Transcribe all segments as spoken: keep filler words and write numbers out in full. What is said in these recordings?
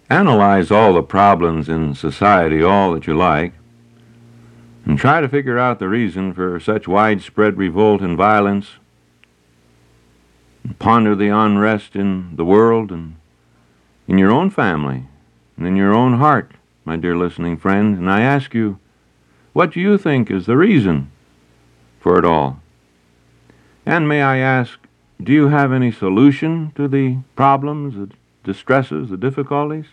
Analyze all the problems in society, all that you like, and try to figure out the reason for such widespread revolt and violence. And ponder the unrest in the world and in your own family and in your own heart, my dear listening friend. And I ask you, what do you think is the reason for it all? And may I ask, do you have any solution to the problems, the distresses, the difficulties?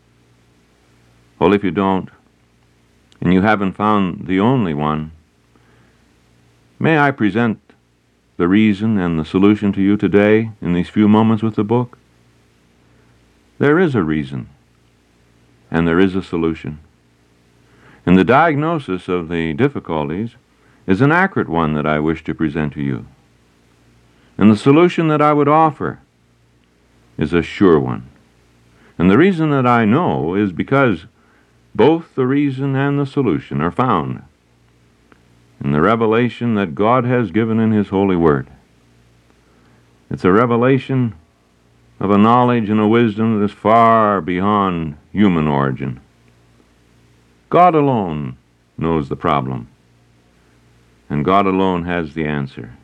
Well, if you don't, and you haven't found the only one, may I present the reason and the solution to you today in these few moments with the book? There is a reason, and there is a solution. And the diagnosis of the difficulties is an accurate one that I wish to present to you. And the solution that I would offer is a sure one. And the reason that I know is because both the reason and the solution are found in the revelation that God has given in His holy word. It's a revelation of a knowledge and a wisdom that is far beyond human origin. God alone knows the problem, and God alone has the answer.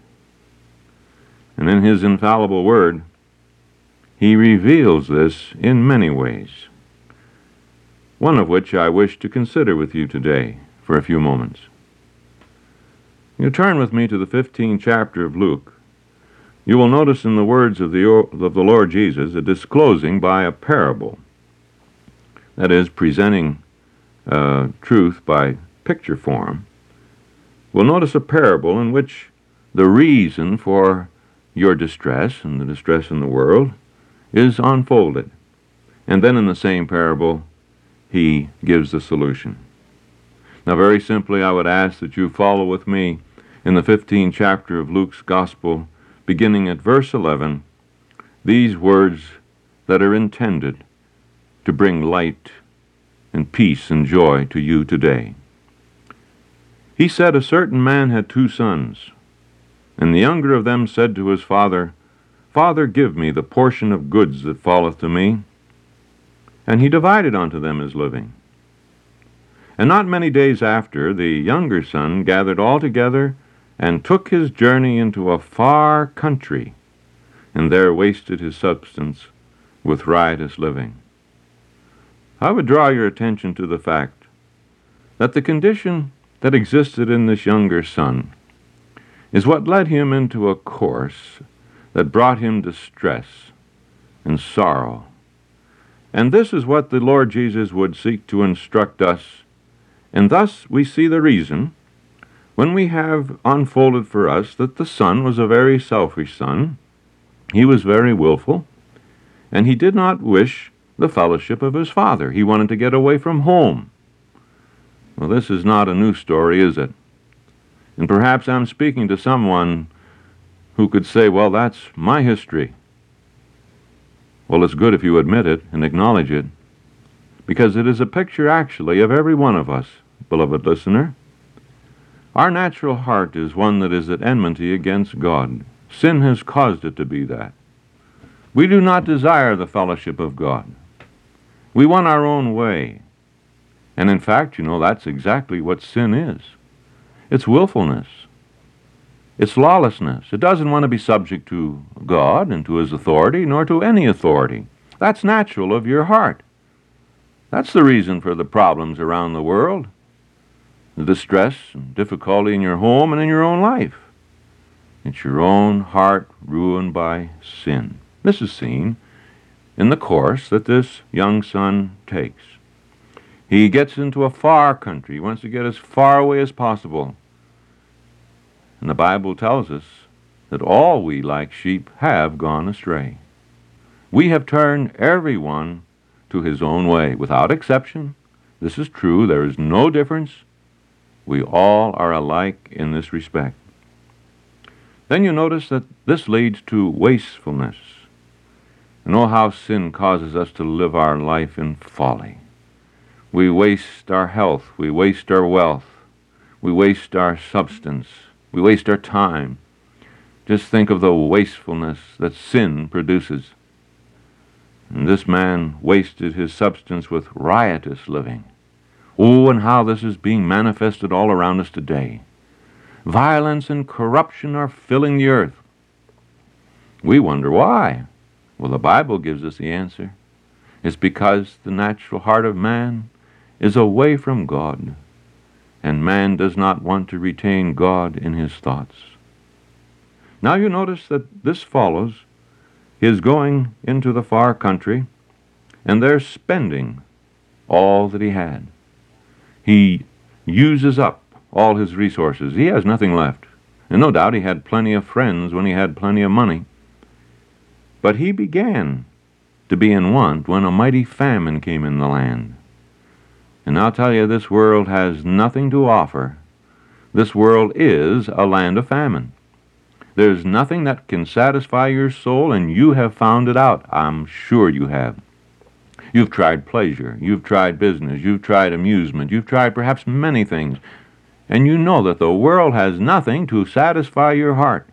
And in His infallible word, He reveals this in many ways, one of which I wish to consider with you today for a few moments. You turn with me to the fifteenth chapter of Luke. You will notice in the words of the, of the Lord Jesus a disclosing by a parable, that is, presenting uh, truth by picture form. We'll notice a parable in which the reason for your distress and the distress in the world is unfolded. And then in the same parable, He gives the solution. Now, very simply, I would ask that you follow with me in the fifteenth chapter of Luke's Gospel, beginning at verse eleven, these words that are intended to bring light and peace and joy to you today. He said, "A certain man had two sons, and the younger of them said to his father, Father, give me the portion of goods that falleth to me. And he divided unto them his living. And not many days after, the younger son gathered all together, and took his journey into a far country, and there wasted his substance with riotous living." I would draw your attention to the fact that the condition that existed in this younger son is what led him into a course that brought him distress and sorrow. And this is what the Lord Jesus would seek to instruct us, and thus we see the reason when we have unfolded for us that the son was a very selfish son. He was very willful, and he did not wish the fellowship of his father. He wanted to get away from home. Well, this is not a new story, is it? And perhaps I'm speaking to someone who could say, well, that's my history. Well, it's good if you admit it and acknowledge it, because it is a picture actually of every one of us, beloved listener. Our natural heart is one that is at enmity against God. Sin has caused it to be that. We do not desire the fellowship of God. We want our own way. And in fact, you know, that's exactly what sin is. It's willfulness. It's lawlessness. It doesn't want to be subject to God and to His authority, nor to any authority. That's natural of your heart. That's the reason for the problems around the world, the distress and difficulty in your home and in your own life. It's your own heart ruined by sin. This is seen in the course that this young son takes. He gets into a far country. He wants to get as far away as possible. And the Bible tells us that all we like sheep have gone astray. We have turned everyone to his own way, without exception. This is true. There is no difference. We all are alike in this respect. Then you notice that this leads to wastefulness. You know how sin causes us to live our life in folly. We waste our health. We waste our wealth. We waste our substance. We waste our time. Just think of the wastefulness that sin produces. And this man wasted his substance with riotous living. Oh, and how this is being manifested all around us today. Violence and corruption are filling the earth. We wonder why. Well, the Bible gives us the answer. It's because the natural heart of man is away from God, and man does not want to retain God in his thoughts. Now you notice that this follows his going into the far country, and there spending all that he had. He uses up all his resources. He has nothing left. And no doubt he had plenty of friends when he had plenty of money. But he began to be in want when a mighty famine came in the land. And I'll tell you, this world has nothing to offer. This world is a land of famine. There's nothing that can satisfy your soul, and you have found it out. I'm sure you have. You've tried pleasure, you've tried business, you've tried amusement, you've tried perhaps many things, and you know that the world has nothing to satisfy your heart.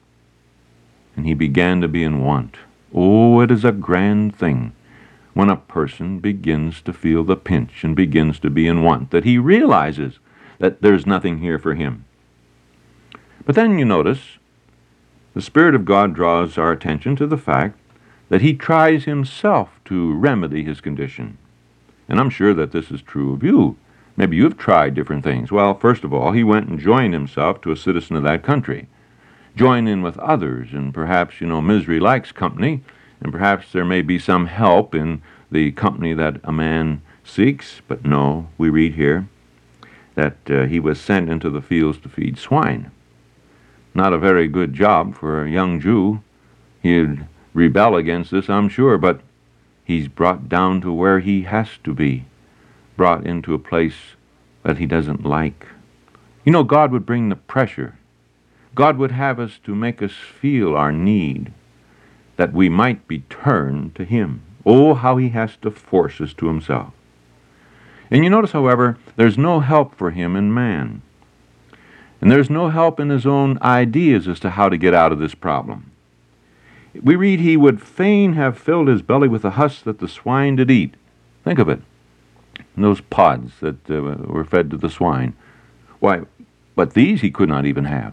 And he began to be in want. Oh, it is a grand thing when a person begins to feel the pinch and begins to be in want, that he realizes that there's nothing here for him. But then you notice the Spirit of God draws our attention to the fact that he tries himself to remedy his condition. And I'm sure that this is true of you. Maybe you've tried different things. Well, first of all, he went and joined himself to a citizen of that country. Join in with others, and perhaps, you know, misery likes company, and perhaps there may be some help in the company that a man seeks. But no, we read here that uh, he was sent into the fields to feed swine. Not a very good job for a young Jew. He'd rebel against this, I'm sure, but he's brought down to where he has to be, brought into a place that he doesn't like. You know, God would bring the pressure. God would have us to make us feel our need, that we might be turned to him. Oh, how he has to force us to himself. And you notice, however, there's no help for him in man. And there's no help in his own ideas as to how to get out of this problem. We read he would fain have filled his belly with the husk that the swine did eat. Think of it. Those pods that uh, were fed to the swine. Why, but these he could not even have.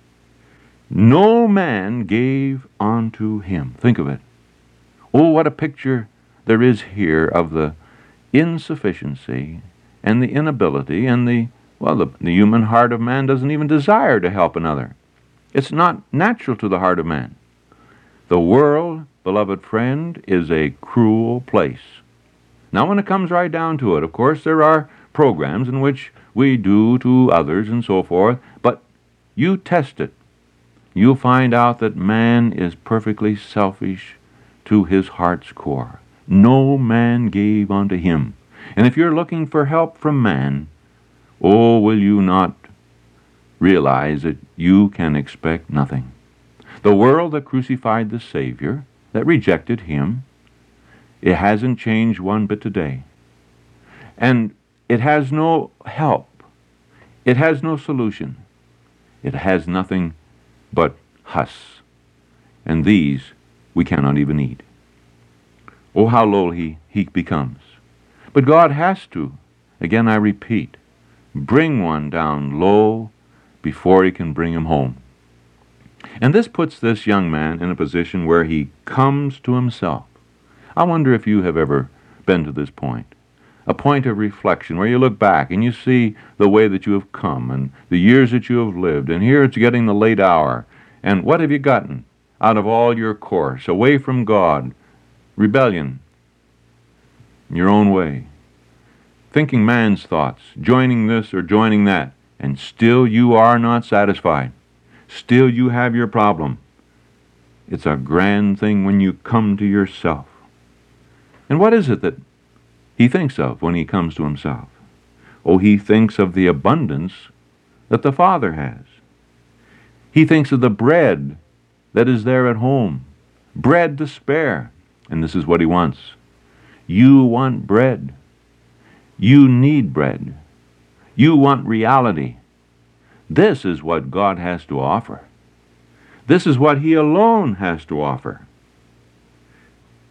No man gave unto him. Think of it. Oh, what a picture there is here of the insufficiency and the inability and the, well, the, the human heart of man doesn't even desire to help another. It's not natural to the heart of man. The world, beloved friend, is a cruel place. Now, when it comes right down to it, of course, there are programs in which we do to others and so forth, but you test it. You'll find out that man is perfectly selfish to his heart's core. No man gave unto him. And if you're looking for help from man, oh, will you not realize that you can expect nothing? The world that crucified the Savior, that rejected him, it hasn't changed one bit today. And it has no help. It has no solution. It has nothing but husks. And these we cannot even eat. Oh, how low he, he becomes. But God has to, again I repeat, bring one down low before he can bring him home. And this puts this young man in a position where he comes to himself. I wonder if you have ever been to this point, a point of reflection where you look back and you see the way that you have come and the years that you have lived, and here it's getting the late hour, and what have you gotten out of all your course, away from God, rebellion, your own way, thinking man's thoughts, joining this or joining that, and still you are not satisfied. Still you have your problem. It's a grand thing when you come to yourself. And what is it that he thinks of when he comes to himself? Oh, he thinks of the abundance that the Father has. He thinks of the bread that is there at home, bread to spare. And this is what he wants. You want bread. You need bread. You want reality. This is what God has to offer. This is what he alone has to offer.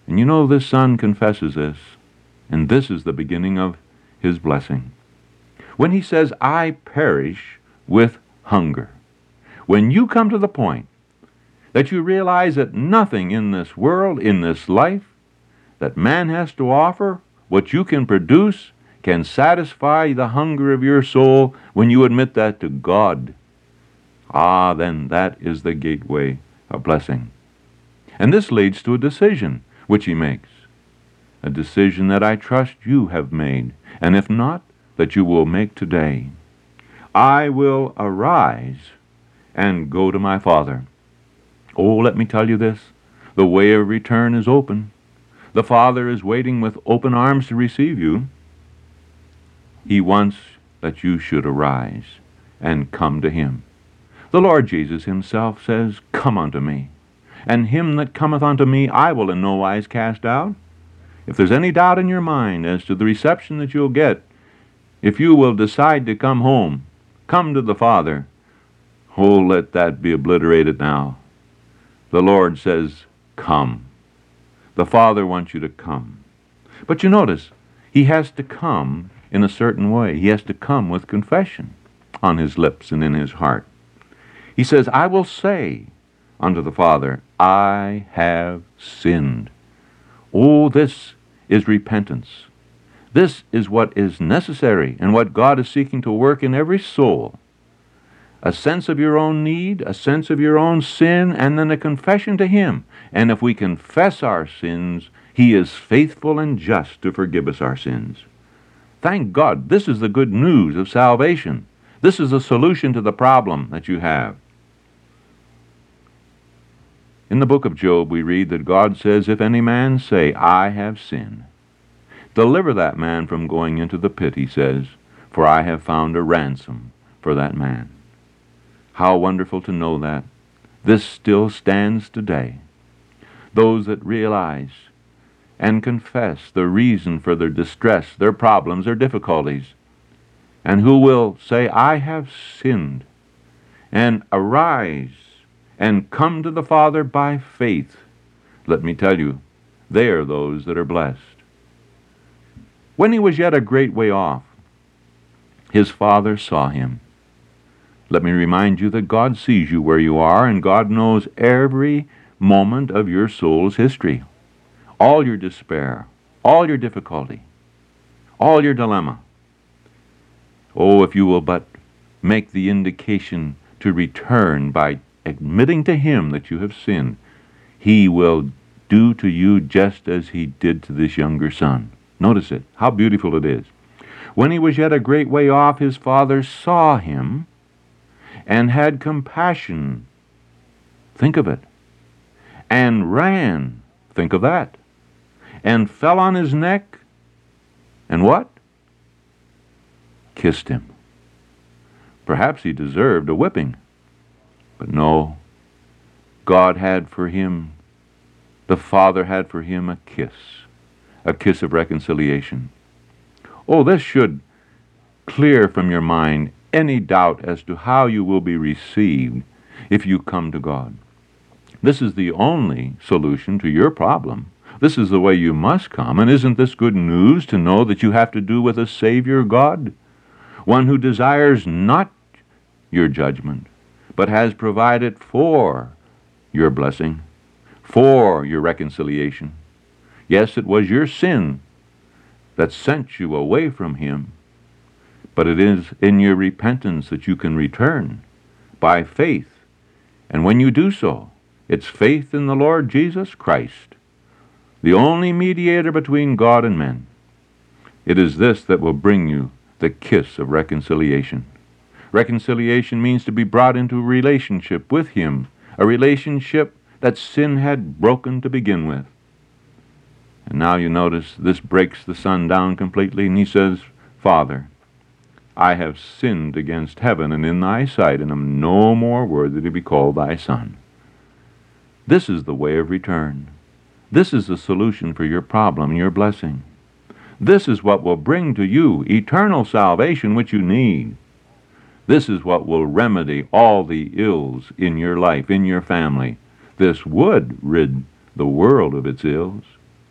And you know this son confesses this, and this is the beginning of his blessing. When he says, I perish with hunger, when you come to the point that you realize that nothing in this world, in this life, that man has to offer, what you can produce, can satisfy the hunger of your soul, when you admit that to God, ah, then that is the gateway of blessing. And this leads to a decision which he makes, a decision that I trust you have made, and if not, that you will make today. I will arise and go to my Father. Oh, let me tell you this, the way of return is open. The Father is waiting with open arms to receive you. He wants that you should arise and come to him. The Lord Jesus himself says, Come unto me, and him that cometh unto me I will in no wise cast out. If there's any doubt in your mind as to the reception that you'll get, if you will decide to come home, come to the Father, oh, let that be obliterated now. The Lord says, come. The Father wants you to come. But you notice, he has to come in a certain way. He has to come with confession on his lips and in his heart. He says, I will say unto the Father, I have sinned. Oh, this is repentance. This is what is necessary and what God is seeking to work in every soul. A sense of your own need, a sense of your own sin, and then a confession to him. And if we confess our sins, he is faithful and just to forgive us our sins. Thank God, this is the good news of salvation. This is a solution to the problem that you have. In the book of Job, we read that God says, if any man say, I have sinned, deliver that man from going into the pit, he says, for I have found a ransom for that man. How wonderful to know that. This still stands today. Those that realize and confess the reason for their distress, their problems, their difficulties, and who will say, I have sinned, and arise and come to the Father by faith, let me tell you, they are those that are blessed. When he was yet a great way off, his Father saw him. Let me remind you that God sees you where you are, and God knows every moment of your soul's history, all your despair, all your difficulty, all your dilemma. Oh, if you will but make the indication to return by admitting to him that you have sinned, he will do to you just as he did to this younger son. Notice it, how beautiful it is. When he was yet a great way off, his Father saw him and had compassion. Think of it. And ran. Think of that. And fell on his neck. And what? Kissed him. Perhaps he deserved a whipping. But no. God had for him, the Father had for him a kiss. A kiss of reconciliation. Oh, this should clear from your mind any doubt as to how you will be received if you come to God. This is the only solution to your problem. This is the way you must come. And isn't this good news to know that you have to do with a Savior God? One who desires not your judgment, but has provided for your blessing, for your reconciliation. Yes, it was your sin that sent you away from him, but it is in your repentance that you can return by faith. And when you do so, it's faith in the Lord Jesus Christ, the only mediator between God and men. It is this that will bring you the kiss of reconciliation. Reconciliation means to be brought into a relationship with him, a relationship that sin had broken to begin with. And now you notice this breaks the son down completely, and he says, Father, I have sinned against heaven and in thy sight, and am no more worthy to be called thy son. This is the way of return. This is the solution for your problem and your blessing. This is what will bring to you eternal salvation which you need. This is what will remedy all the ills in your life, in your family. This would rid the world of its ills.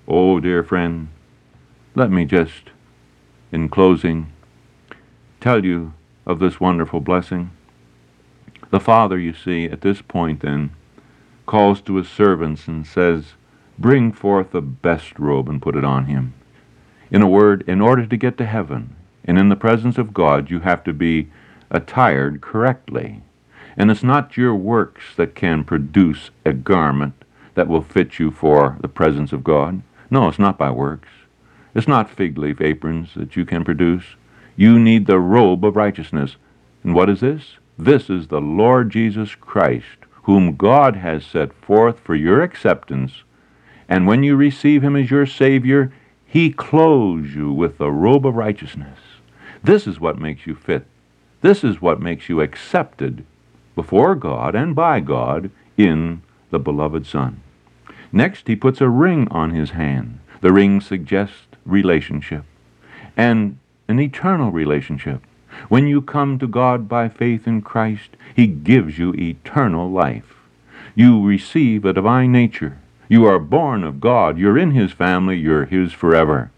Oh, dear friend, let me just, in closing, tell you of this wonderful blessing. The Father, you see, at this point then, calls to his servants and says, bring forth the best robe and put it on him. In a word, in order to get to heaven and in the presence of God, you have to be attired correctly. And it's not your works that can produce a garment that will fit you for the presence of God. No, it's not by works. It's not fig leaf aprons that you can produce. You need the robe of righteousness. And what is this? This is the Lord Jesus Christ, whom God has set forth for your acceptance. And when you receive him as your Savior, he clothes you with the robe of righteousness. This is what makes you fit. This is what makes you accepted before God and by God in the beloved Son. Next, he puts a ring on his hand. The ring suggests relationship, and an eternal relationship. When you come to God by faith in Christ, he gives you eternal life. You receive a divine nature. You are born of God. You're in his family. You're his forever.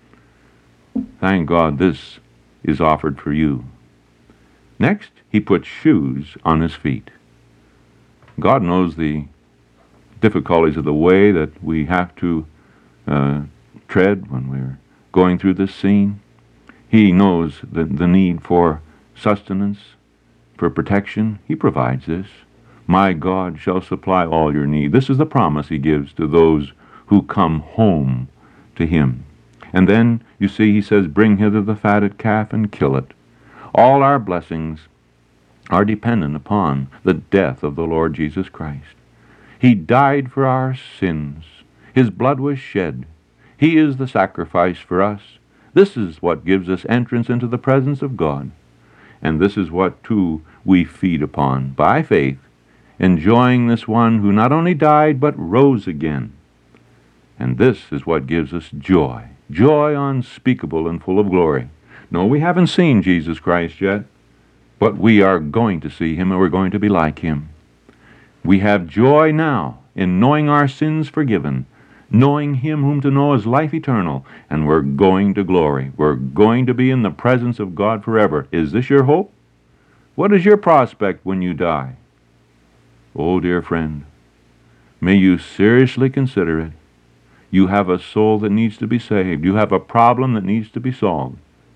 Thank God this is offered for you. Next, he puts shoes on his feet. God knows the difficulties of the way that we have to uh, tread when we're going through this scene. He knows the, the need for sustenance, for protection. He provides this. My God shall supply all your need. This is the promise he gives to those who come home to him. And then, you see, he says, bring hither the fatted calf and kill it. All our blessings are dependent upon the death of the Lord Jesus Christ. He died for our sins. His blood was shed. He is the sacrifice for us. This is what gives us entrance into the presence of God. And this is what, too, we feed upon by faith, enjoying this one who not only died but rose again. And this is what gives us joy, joy unspeakable and full of glory. No, we haven't seen Jesus Christ yet, but we are going to see him and we're going to be like him. We have joy now in knowing our sins forgiven, knowing him whom to know is life eternal, and we're going to glory. We're going to be in the presence of God forever. Is this your hope? What is your prospect when you die? Oh, dear friend, may you seriously consider it. You have a soul that needs to be saved. You have a problem that needs to be solved.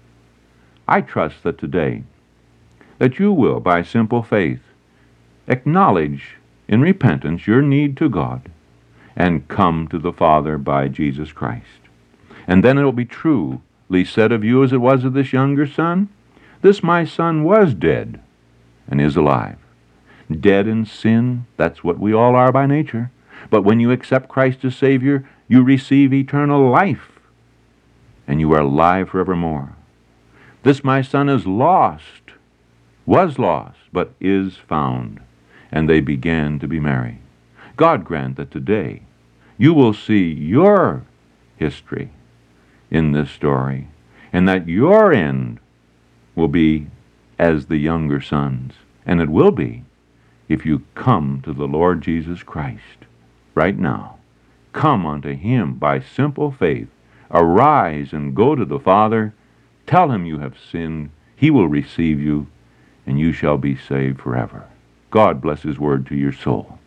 I trust that today, that you will, by simple faith, acknowledge in repentance your need to God and come to the Father by Jesus Christ. And then it will be truly said of you as it was of this younger son, this my son was dead and is alive. Dead in sin, that's what we all are by nature. But when you accept Christ as Savior, you receive eternal life, and you are alive forevermore. This my son is lost, was lost, but is found. And they began to be merry. God grant that today you will see your history in this story, and that your end will be as the younger sons. And it will be if you come to the Lord Jesus Christ right now. Come unto him by simple faith. Arise and go to the Father. Tell him you have sinned. He will receive you, and you shall be saved forever. God bless his word to your soul.